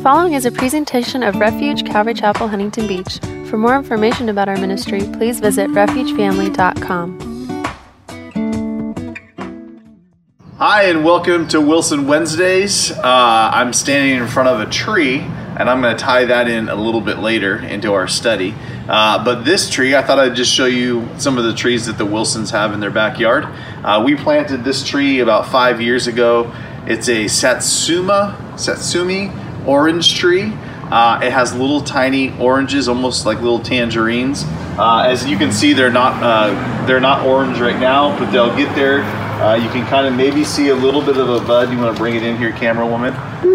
following is a presentation of Refuge Calvary Chapel, Huntington Beach. For more information about our ministry, please visit refugefamily.com. Hi, and welcome to Wilson Wednesdays. I'm standing in front of a tree, and I'm going to tie that in a little bit later into our study. But this tree, I thought I'd just show you some of the trees that the Wilsons have in their backyard. We planted this tree about 5 years ago. It's a Satsumi orange tree. It has little tiny oranges, almost like little tangerines. As you can see, they're not orange right now, but they'll get there. You can kind of maybe see a little bit of a bud. You want to bring it in here, camera woman?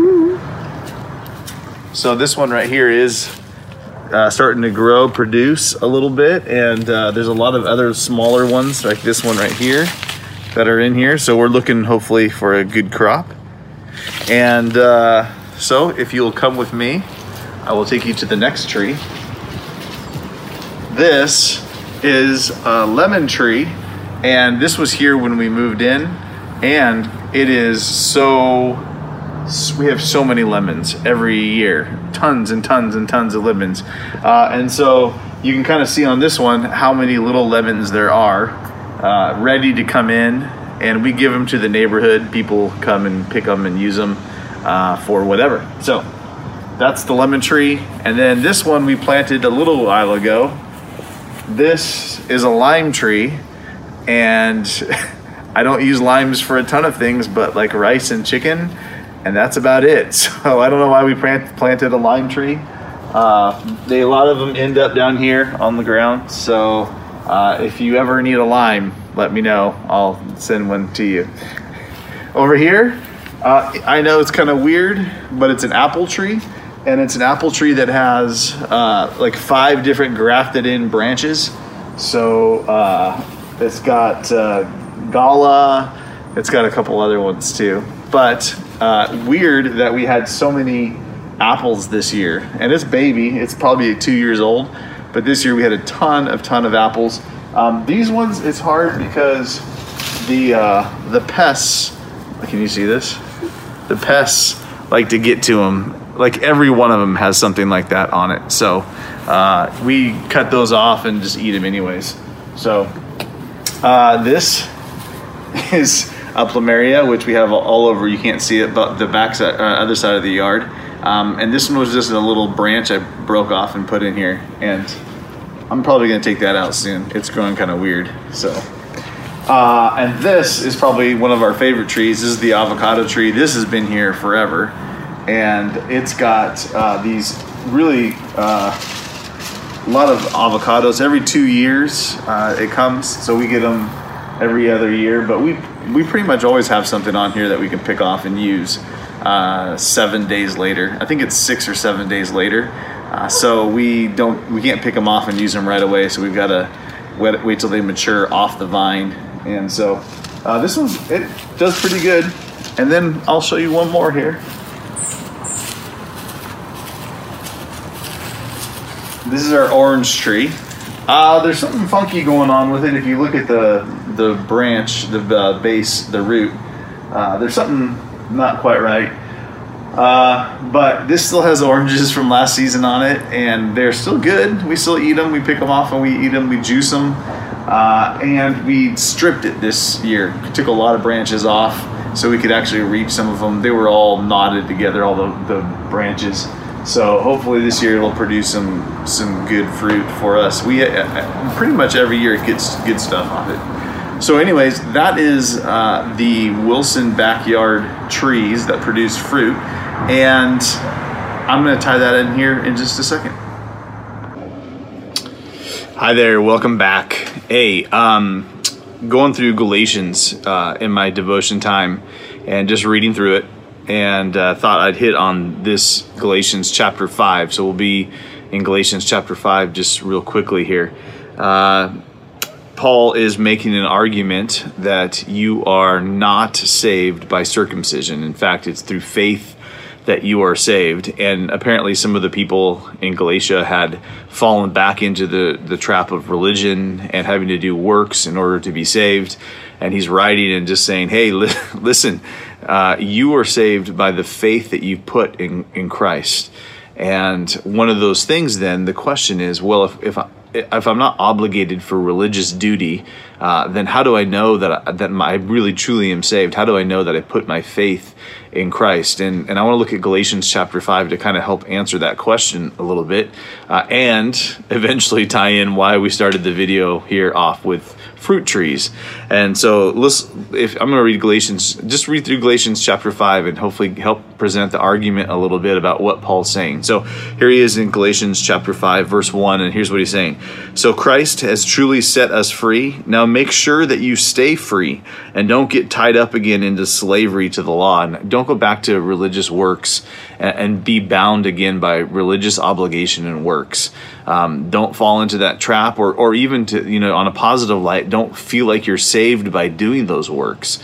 So this one right here is starting to grow, produce a little bit, and there's a lot of other smaller ones like this one right here that are in here. So we're looking hopefully for a good crop. And so if you'll come with me, I will take you to the next tree. This is a lemon tree, and this was here when we moved in, and it is we have so many lemons every year, tons and tons and tons of lemons. And so you can kind of see on this one how many little lemons there are ready to come in, and we give them to the neighborhood. People come and pick them and use them for whatever. So that's the lemon tree. And then this one we planted a little while ago. This is a lime tree, and I don't use limes for a ton of things, but like rice and chicken, and that's about it. So I don't know why we planted a lime tree. A lot of them end up down here on the ground. So if you ever need a lime, let me know. I'll send one to you. Over here, I know it's kind of weird, but it's an apple tree. And it's an apple tree that has like 5 different grafted in branches. So it's got Gala. It's got a couple other ones too. But weird that we had so many apples this year. And it's baby. It's probably 2 years old. But this year we had a ton of apples. These ones, it's hard because the pests, can you see this? The pests like to get to them. Like every one of them has something like that on it. So we cut those off and just eat them anyways. So this is a plumeria, which we have all over. You can't see it, but the back side, other side of the yard. And this one was just a little branch I broke off and put in here. And I'm probably going to take that out soon. It's growing kind of weird. So, and this is probably one of our favorite trees. This is the avocado tree. This has been here forever. And it's got these really a lot of avocados every 2 years. It comes, so we get them every other year. But we pretty much always have something on here that we can pick off and use 7 days later. I think it's 6 or 7 days later. So we can't pick them off and use them right away. So we've got to wait till they mature off the vine. And so this one, it does pretty good. And then I'll show you one more here. This is our orange tree. There's something funky going on with it. If you look at the branch, the base, the root, there's something not quite right. But this still has oranges from last season on it, and they're still good. We still eat them. We pick them off and we eat them. We juice them. And we stripped it this year. We took a lot of branches off so we could actually reach some of them. They were all knotted together, all the branches. So hopefully this year it'll produce some good fruit for us. We pretty much every year it gets good stuff off it. So anyways, that is the Wilson backyard trees that produce fruit. And I'm going to tie that in here in just a second. Hi there, welcome back. Hey, going through Galatians in my devotion time and just reading through it. And thought I'd hit on this Galatians chapter 5. So we'll be in Galatians chapter 5 just real quickly here. Paul is making an argument that you are not saved by circumcision. In fact, it's through faith that you are saved. And apparently some of the people in Galatia had fallen back into the trap of religion and having to do works in order to be saved. And he's writing and just saying, hey, listen, You are saved by the faith that you put in Christ. And one of those things, then, the question is, well, if I'm not obligated for religious duty, then how do I know that I really truly am saved? How do I know that I put my faith in Christ? And I want to look at Galatians chapter 5 to kind of help answer that question a little bit, and eventually tie in why we started the video here off with fruit trees. And so I'm going to read Galatians, just read through Galatians chapter 5 and hopefully help present the argument a little bit about what Paul's saying. So here he is in Galatians chapter 5, verse 1, and here's what he's saying. So Christ has truly set us free. Now make sure that you stay free and don't get tied up again into slavery to the law. And don't go back to religious works and be bound again by religious obligation and works. Don't fall into that trap, or even to, on a positive light, don't feel like you're saved by doing those works,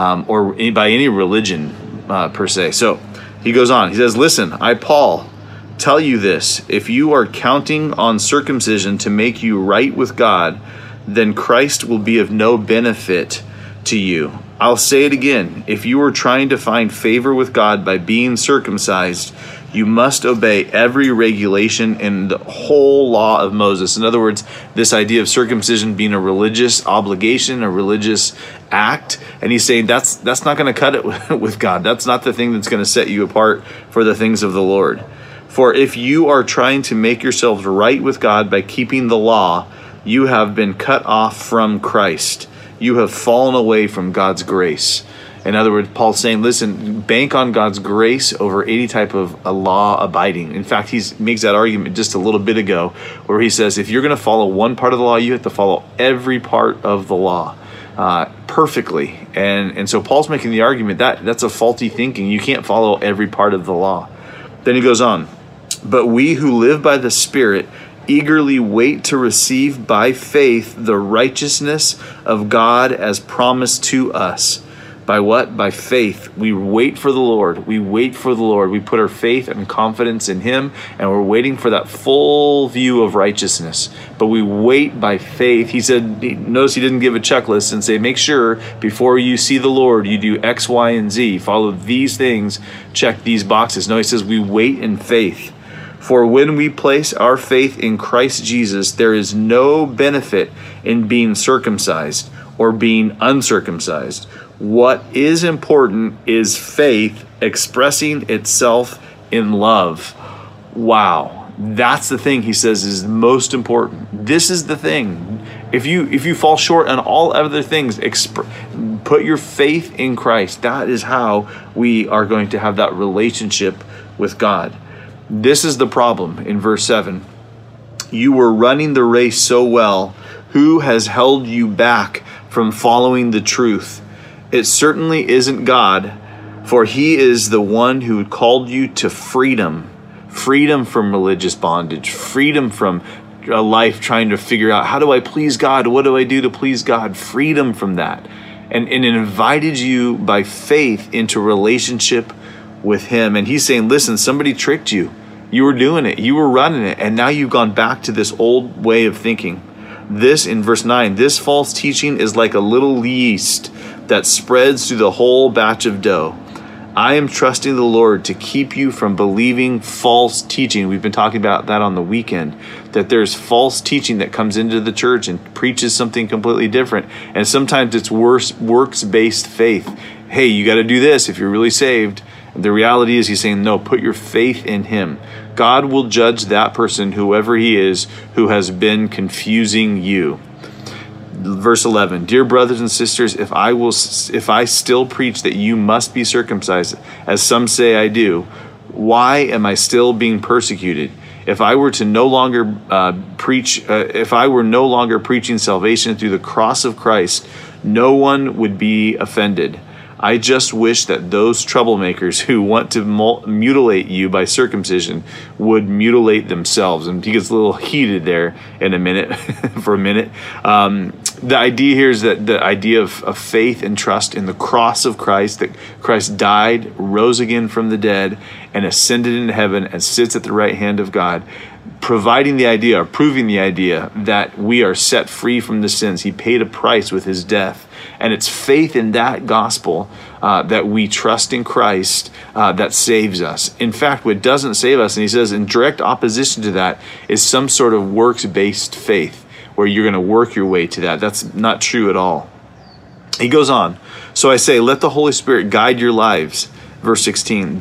or by any religion per se. So he goes on, he says, listen, I, Paul, tell you this, if you are counting on circumcision to make you right with God, then Christ will be of no benefit to you. I'll say it again, if you are trying to find favor with God by being circumcised, you must obey every regulation in the whole law of Moses. In other words, this idea of circumcision being a religious obligation, a religious act, and he's saying that's not going to cut it with God. That's not the thing that's going to set you apart for the things of the Lord. For if you are trying to make yourselves right with God by keeping the law, you have been cut off from Christ. You have fallen away from God's grace. In other words, Paul's saying, listen, bank on God's grace over any type of a law abiding. In fact, he makes that argument just a little bit ago where he says, if you're going to follow one part of the law, you have to follow every part of the law perfectly. And so Paul's making the argument that that's a faulty thinking. You can't follow every part of the law. Then he goes on, but we who live by the Spirit eagerly wait to receive by faith the righteousness of God as promised to us. By what? By faith. We wait for the Lord. We wait for the Lord. We put our faith and confidence in Him, and we're waiting for that full view of righteousness. But we wait by faith. He said, notice he didn't give a checklist and say, make sure before you see the Lord, you do X, Y, and Z. Follow these things, check these boxes. No, he says we wait in faith. For when we place our faith in Christ Jesus, there is no benefit in being circumcised or being uncircumcised. What is important is faith expressing itself in love. Wow. That's the thing he says is most important. This is the thing. If you fall short on all other things, put your faith in Christ. That is how we are going to have that relationship with God. This is the problem in verse 7. You were running the race so well. Who has held you back from following the truth? It certainly isn't God, for He is the one who called you to freedom. Freedom from religious bondage. Freedom from a life trying to figure out, how do I please God? What do I do to please God? Freedom from that. And it invited you by faith into relationship with Him. And He's saying, listen, somebody tricked you. You were doing it. You were running it. And now you've gone back to this old way of thinking. This, in verse 9, this false teaching is like a little yeast that spreads through the whole batch of dough. I am trusting the Lord to keep you from believing false teaching. We've been talking about that on the weekend, that there's false teaching that comes into the church and preaches something completely different. And sometimes it's works-based faith. Hey, you got to do this if you're really saved. The reality is he's saying, no, put your faith in Him. God will judge that person, whoever he is, who has been confusing you. Verse 11, dear brothers and sisters, if I still preach that you must be circumcised, as some say I do, why am I still being persecuted? If I were no longer preaching salvation through the cross of Christ, no one would be offended. I just wish that those troublemakers who want to mutilate you by circumcision would mutilate themselves. And he gets a little heated there in a minute, for a minute. The idea here is that the idea of faith and trust in the cross of Christ, that Christ died, rose again from the dead, and ascended into heaven and sits at the right hand of God, proving the idea that we are set free from the sins. He paid a price with His death. And it's faith in that gospel that we trust in Christ that saves us. In fact, what doesn't save us, and he says in direct opposition to that, is some sort of works-based faith where you're going to work your way to that. That's not true at all. He goes on. So I say, let the Holy Spirit guide your lives. Verse 16,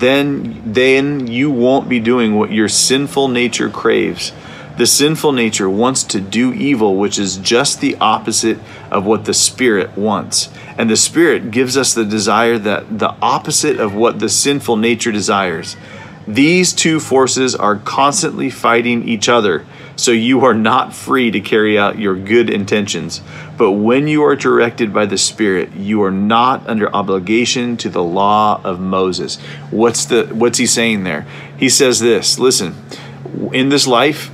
then you won't be doing what your sinful nature craves. The sinful nature wants to do evil, which is just the opposite of what the Spirit wants. And the Spirit gives us the desire that the opposite of what the sinful nature desires. These two forces are constantly fighting each other, so you are not free to carry out your good intentions. But when you are directed by the Spirit, you are not under obligation to the law of Moses. What's he saying there? He says this, listen, in this life,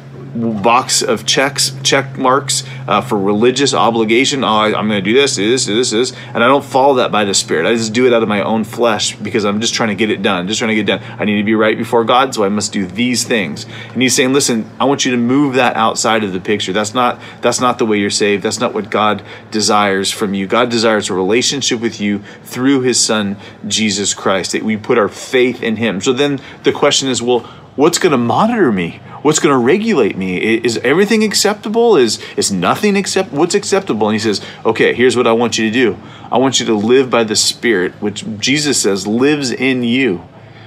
box of check marks for religious obligation. I'm going to do this, and I don't follow that by the Spirit. I just do it out of my own flesh because I'm just trying to get it done. I need to be right before God, so I must do these things. And he's saying, listen, I want you to move that outside of the picture. That's not the way you're saved. That's not what God desires from you. God desires a relationship with you through his Son, Jesus Christ, that we put our faith in him. So then the question is, well, what's going to monitor me? What's going to regulate me? Is everything acceptable? Is nothing what's acceptable? And he says, okay, here's what I want you to do. I want you to live by the Spirit, which Jesus says lives in you.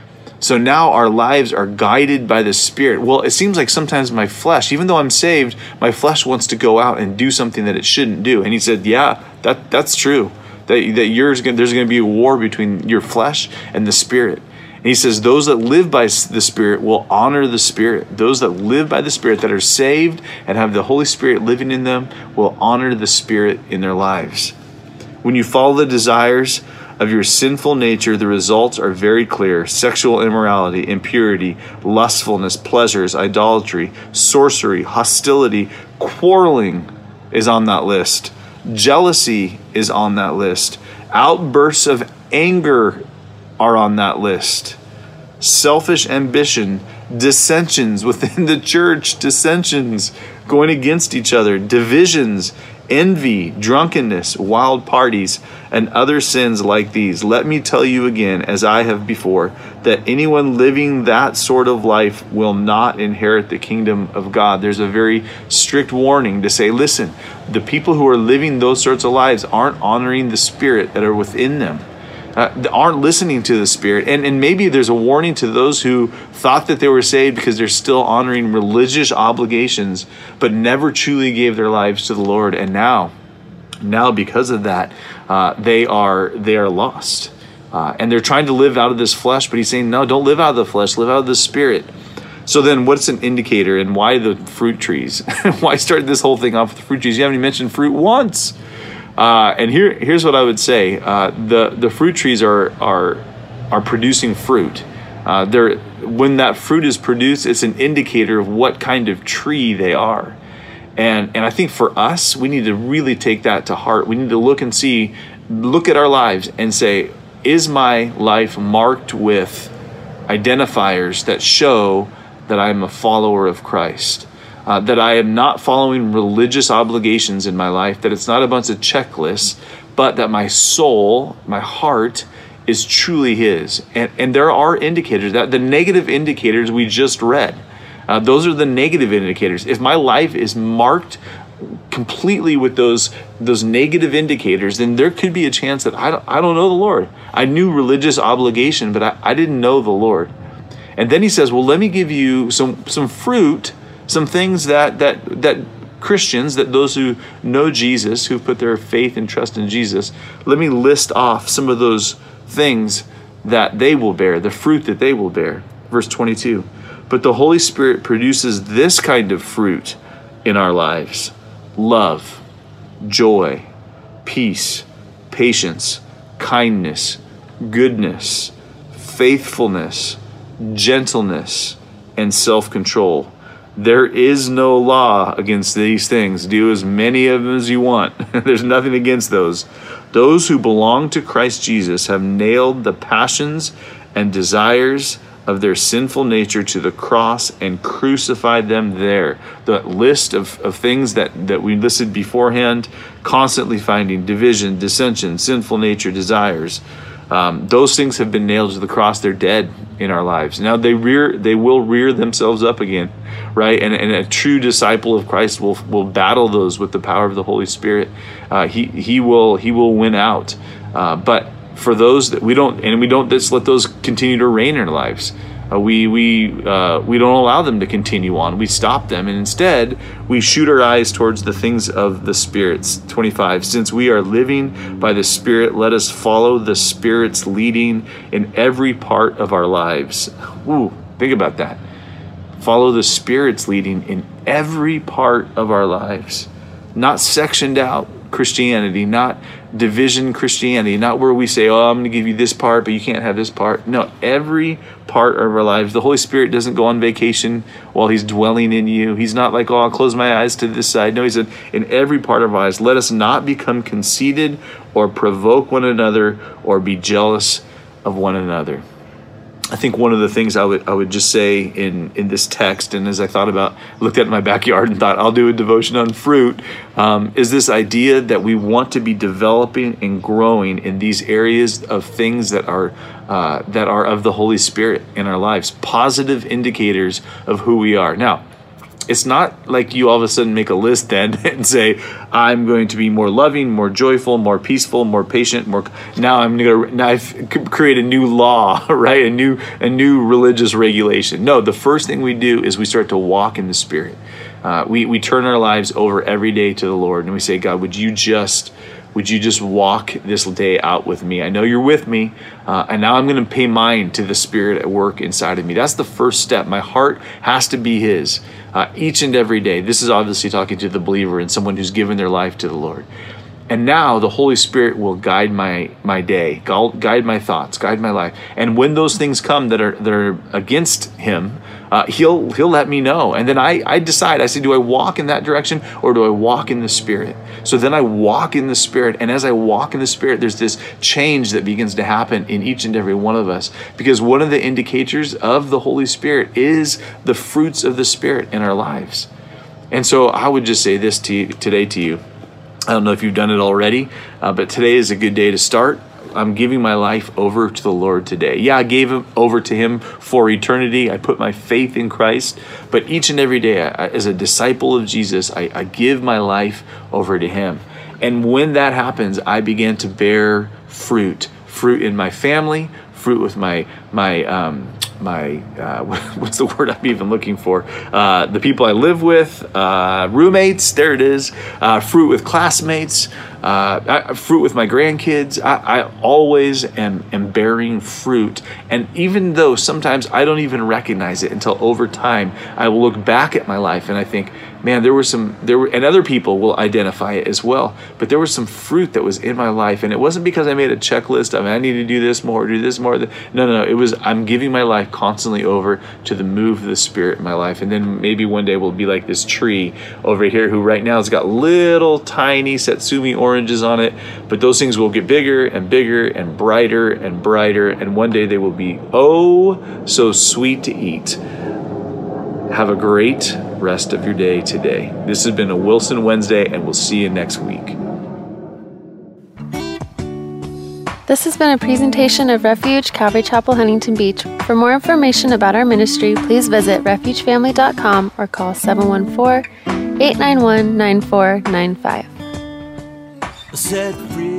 So now our lives are guided by the Spirit. Well, it seems like sometimes my flesh, even though I'm saved, my flesh wants to go out and do something that it shouldn't do. And he said, yeah, that's true. That there's going to be a war between your flesh and the Spirit. And he says, those that live by the Spirit will honor the Spirit. Those that live by the Spirit, that are saved and have the Holy Spirit living in them, will honor the Spirit in their lives. When you follow the desires of your sinful nature, the results are very clear. Sexual immorality, impurity, lustfulness, pleasures, idolatry, sorcery, hostility, quarreling is on that list. Jealousy is on that list. Outbursts of anger are on that list. Selfish ambition, dissensions within the church, dissensions going against each other, divisions, envy, drunkenness, wild parties, and other sins like these. Let me tell you again, as I have before, that anyone living that sort of life will not inherit the kingdom of God. There's a very strict warning to say, listen, the people who are living those sorts of lives aren't honoring the Spirit that are within them. Aren't listening to the Spirit. And maybe there's a warning to those who thought that they were saved because they're still honoring religious obligations, but never truly gave their lives to the Lord. And now because of that, they are lost. And they're trying to live out of this flesh, but he's saying, no, don't live out of the flesh, live out of the Spirit. So then what's an indicator, and why the fruit trees? Why start this whole thing off with the fruit trees? You haven't even mentioned fruit once. And here's what I would say: the fruit trees are producing fruit. When that fruit is produced, it's an indicator of what kind of tree they are. And I think for us, we need to really take that to heart. We need to look at our lives and say, is my life marked with identifiers that show that I'm a follower of Christ? That I am not following religious obligations in my life, that it's not a bunch of checklists, but that my soul, my heart, is truly his. And there are indicators, that the negative indicators we just read, those are the negative indicators. If my life is marked completely with those negative indicators, then there could be a chance that I don't know the Lord. I knew religious obligation, but I didn't know the Lord. And then he says, well, let me give you some fruit, some things that Christians, that those who know Jesus, who put their faith and trust in Jesus, let me list off some of those things that they will bear, the fruit that they will bear. Verse 22, but the Holy Spirit produces this kind of fruit in our lives: love, joy, peace, patience, kindness, goodness, faithfulness, gentleness, and self-control. There is no law against these things. Do as many of them as you want. There's nothing against those. Those who belong to Christ Jesus have nailed the passions and desires of their sinful nature to the cross and crucified them there. The list of things that we listed beforehand, constantly finding division, dissension, sinful nature, desires. Those things have been nailed to the cross. They're dead in our lives. Now they will rear themselves up again, right? And a true disciple of Christ will battle those with the power of the Holy Spirit. He will win out. But for those that we don't just let those continue to reign in our lives. We don't allow them to continue on. We stop them, and instead we shoot our eyes towards the things of the Spirit. 25. Since we are living by the Spirit, let us follow the Spirit's leading in every part of our lives. Ooh, think about that. Follow the Spirit's leading in every part of our lives. Not sectioned out Christianity, not division Christianity, not where we say, oh, I'm going to give you this part, but you can't have this part. No, every part of our lives. The Holy Spirit doesn't go on vacation while he's dwelling in you. He's not like, oh, I'll close my eyes to this side. No, he said, in every part of our lives, let us not become conceited or provoke one another or be jealous of one another. I think one of the things I would just say in this text, and as I looked at my backyard and thought, I'll do a devotion on fruit, is this idea that we want to be developing and growing in these areas of things that are of the Holy Spirit in our lives, positive indicators of who we are. Now, it's not like you all of a sudden make a list then and say, I'm going to be more loving, more joyful, more peaceful, more patient, now I've created a new law, right? A new religious regulation. No, the first thing we do is we start to walk in the Spirit. We turn our lives over every day to the Lord, and we say, God, would you just walk this day out with me? I know you're with me, and now I'm going to pay mine to the Spirit at work inside of me. That's the first step. My heart has to be his each and every day. This is obviously talking to the believer and someone who's given their life to the Lord. And now the Holy Spirit will guide my day, guide my thoughts, guide my life. And when those things come that are against him, he'll let me know. And then I decide, I say, do I walk in that direction or do I walk in the Spirit? So then I walk in the Spirit. And as I walk in the Spirit, there's this change that begins to happen in each and every one of us. Because one of the indicators of the Holy Spirit is the fruits of the Spirit in our lives. And so I would just say this today to you. I don't know if you've done it already, but today is a good day to start. I'm giving my life over to the Lord today. Yeah, I gave it over to him for eternity. I put my faith in Christ. But each and every day, as a disciple of Jesus, I give my life over to him. And when that happens, I began to bear fruit in my family, fruit with my what's the word I'm even looking for? The people I live with, roommates, there it is, fruit with classmates, fruit with my grandkids. I always am bearing fruit. And even though sometimes I don't even recognize it until over time, I will look back at my life and I think, man, and other people will identify it as well, but there was some fruit that was in my life. And it wasn't because I made a checklist of, I need to do this more, do this more. No, it was, I'm giving my life constantly over to the move of the Spirit in my life. And then maybe one day we'll be like this tree over here who right now has got little tiny Satsumi oranges on it, but those things will get bigger and bigger and brighter and brighter. And one day they will be, oh, so sweet to eat. Have a great rest of your day today. This has been a Wilson Wednesday, and we'll see you next week. This has been a presentation of Refuge Calvary Chapel, Huntington Beach. For more information about our ministry, please visit refugefamily.com or call 714-891-9495. Set free.